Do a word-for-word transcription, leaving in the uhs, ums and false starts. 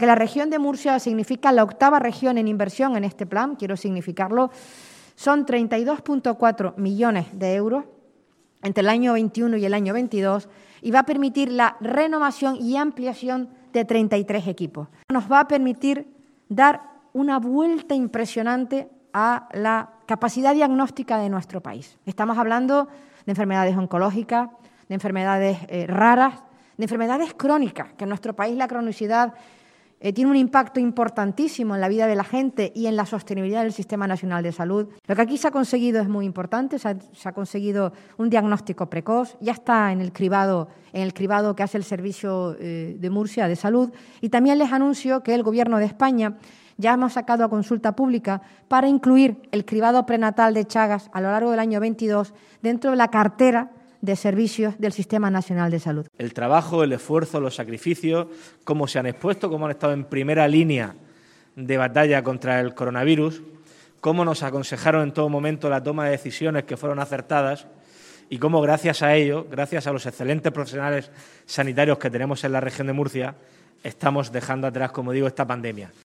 Aunque la región de Murcia significa la octava región en inversión en este plan, quiero significarlo, son treinta y dos coma cuatro millones de euros entre el año veintiuno y el año veintidós y va a permitir la renovación y ampliación de treinta y tres equipos. Nos va a permitir dar una vuelta impresionante a la capacidad diagnóstica de nuestro país. Estamos hablando de enfermedades oncológicas, de enfermedades eh, raras, de enfermedades crónicas, que en nuestro país la cronicidad eh, tiene un impacto importantísimo en la vida de la gente y en la sostenibilidad del Sistema Nacional de Salud. Lo que aquí se ha conseguido es muy importante, se ha, se ha conseguido un diagnóstico precoz, ya está en el cribado, en el cribado que hace el Servicio eh, de Murcia de Salud, y también les anuncio que el Gobierno de España ya hemos sacado a consulta pública para incluir el cribado prenatal de Chagas a lo largo del año veintidós dentro de la cartera de servicios del Sistema Nacional de Salud. El trabajo, el esfuerzo, los sacrificios, cómo se han expuesto, cómo han estado en primera línea de batalla contra el coronavirus, cómo nos aconsejaron en todo momento la toma de decisiones que fueron acertadas y cómo gracias a ello, gracias a los excelentes profesionales sanitarios que tenemos en la región de Murcia, estamos dejando atrás, como digo, esta pandemia.